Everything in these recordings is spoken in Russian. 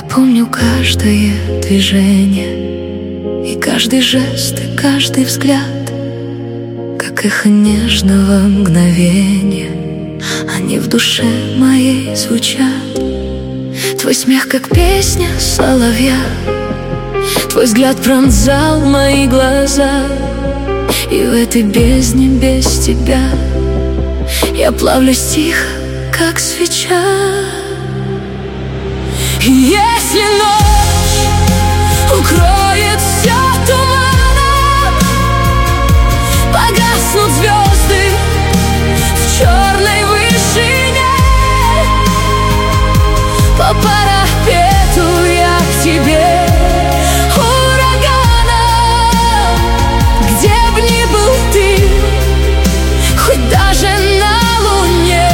Я помню каждое движение, и каждый жест, и каждый взгляд, как эхо нежного мгновения. Они в душе моей звучат. Твой смех, как песня соловья, твой взгляд пронзал мои глаза. И в этой бездне без тебя я плавлюсь тихо, как свеча. И если ночь укроет все туманом, погаснут звезды в черной вышине, по парапету я к тебе ураганом. Где б ни был ты, хоть даже на луне,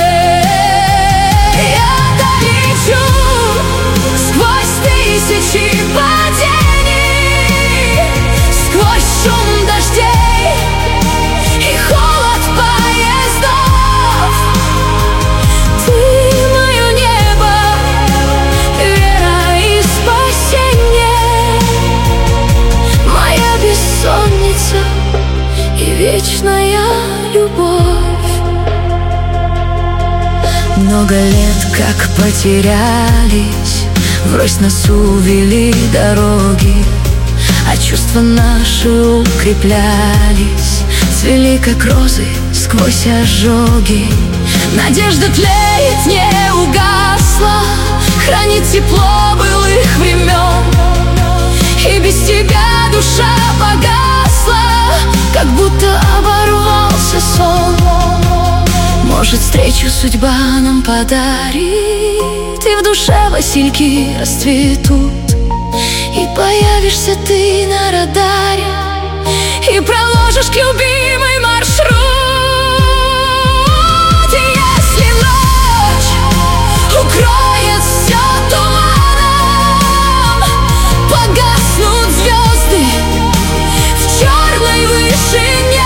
я долечу сквозь тысячи падений, сквозь шум дождей и холод поездов. Ты мое небо, вера и спасение, моя бессонница и вечная любовь. Много лет как потерялись, врозь нас увели дороги, а чувства наши укреплялись, цвели как розы сквозь ожоги. Надежда тлеет, не угасла, хранит тепло былых времен. И без тебя душа погасла, как будто оборвался сон. Может, встречу судьба нам подарит, и в душе васильки расцветут, и появишься ты на радаре, и проложишь к любимой маршрут. И если ночь укроет все туманом, погаснут звезды в черной вышине,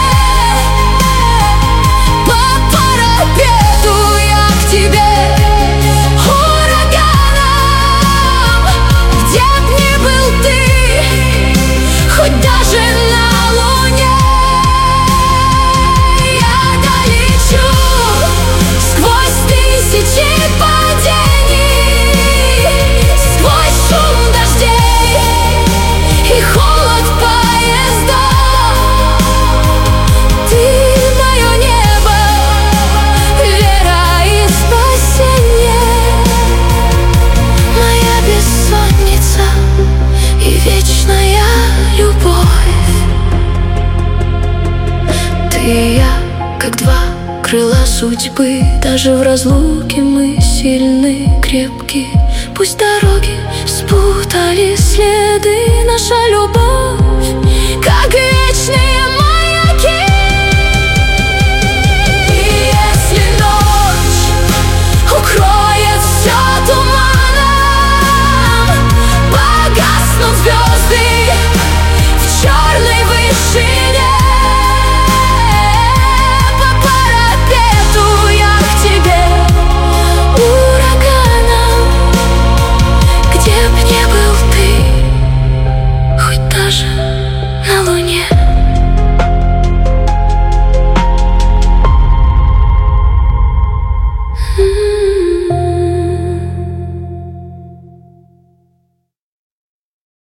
хоть даже на луне, я долечу сквозь тысячи падений, сквозь шум дождей и холод поездов. Ты мое небо, вера и спасение, моя бессонница и вечная любовь. Ты и я, как два крыла судьбы, даже в разлуке мы сильны, крепки. Пусть дороги спутали следы, наша любовь, как и